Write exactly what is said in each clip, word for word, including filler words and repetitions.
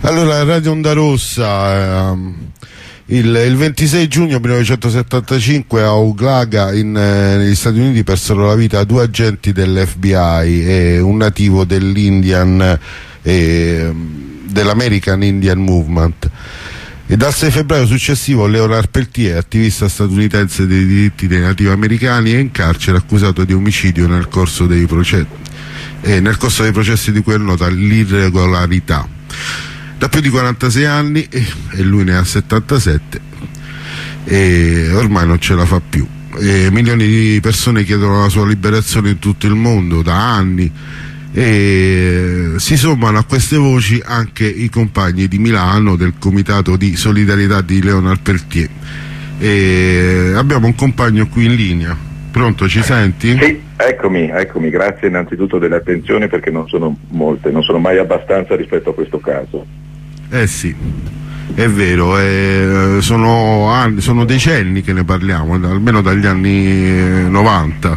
Allora, Radio Onda Rossa, ehm, il, il ventisei giugno millenovecentosettantacinque a Oglala in, eh, negli Stati Uniti persero la vita due agenti dell'F B I e un nativo dell'Indian eh, dell'American Indian Movement. E dal sei febbraio successivo Leonard Peltier, attivista statunitense dei diritti dei nativi americani, è in carcere accusato di omicidio nel corso dei processi, eh, nel corso dei processi di cui è nota l'irregolarità. Da più di quarantasei anni, e, e lui ne ha settantasette, e ormai non ce la fa più. E milioni di persone chiedono la sua liberazione in tutto il mondo da anni, e si sommano a queste voci anche i compagni di Milano del comitato di solidarietà di Leonard Peltier. E abbiamo un compagno qui in linea. Pronto, ci senti? Sì, eccomi, eccomi, grazie innanzitutto delle attenzioni, perché non sono molte, non sono mai abbastanza rispetto a questo caso. Eh sì, è vero, eh, sono, anni, sono decenni che ne parliamo, almeno dagli anni novanta.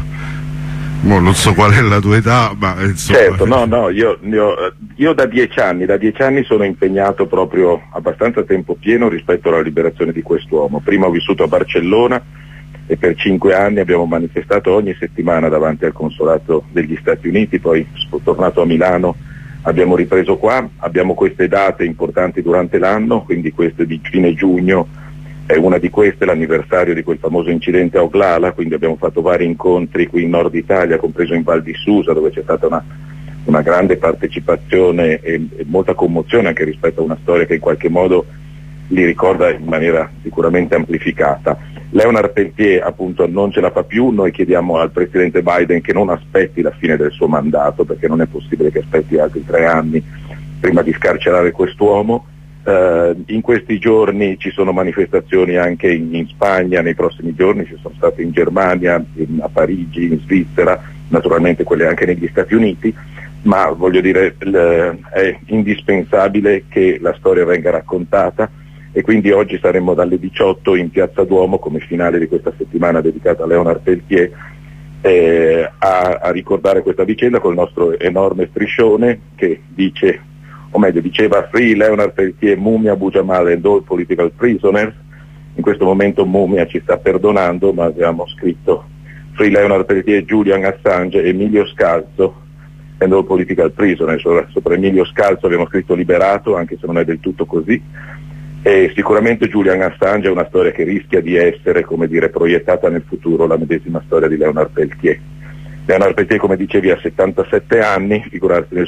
Mo non so qual è la tua età, ma insomma... Certo, no, no, io, io, io da dieci anni, da dieci anni sono impegnato proprio abbastanza a tempo pieno rispetto alla liberazione di quest'uomo. Prima ho vissuto a Barcellona e per cinque anni abbiamo manifestato ogni settimana davanti al consolato degli Stati Uniti, poi sono tornato a Milano, abbiamo ripreso qua, abbiamo queste date importanti durante l'anno, quindi queste di fine giugno è una di queste, l'anniversario di quel famoso incidente a Oglala, quindi abbiamo fatto vari incontri qui in Nord Italia, compreso in Val di Susa, dove c'è stata una, una grande partecipazione e, e molta commozione anche rispetto a una storia che in qualche modo li ricorda in maniera sicuramente amplificata. Leonard Peltier appunto non ce la fa più, noi chiediamo al Presidente Biden che non aspetti la fine del suo mandato, perché non è possibile che aspetti altri tre anni prima di scarcerare quest'uomo. Uh, in questi giorni ci sono manifestazioni anche in, in Spagna, nei prossimi giorni ci sono state in Germania, in, a Parigi, in Svizzera, naturalmente quelle anche negli Stati Uniti, ma voglio dire l, è indispensabile che la storia venga raccontata, e quindi oggi saremo dalle diciotto in Piazza Duomo come finale di questa settimana dedicata a Leonard Peltier, eh, a, a ricordare questa vicenda col nostro enorme striscione che dice, o meglio diceva, Free Leonard Peltier, Mumia, Abu Jamal and all political prisoners. In questo momento Mumia ci sta perdonando, ma abbiamo scritto Free Leonard Peltier, Julian Assange, Emilio Scalzo and all political prisoners. Sopra, sopra Emilio Scalzo abbiamo scritto liberato, anche se non è del tutto così. E sicuramente Julian Assange è una storia che rischia di essere, come dire, proiettata nel futuro, la medesima storia di Leonard Peltier. Leonard Peltier, come dicevi, ha settantasette anni, figurarsi nel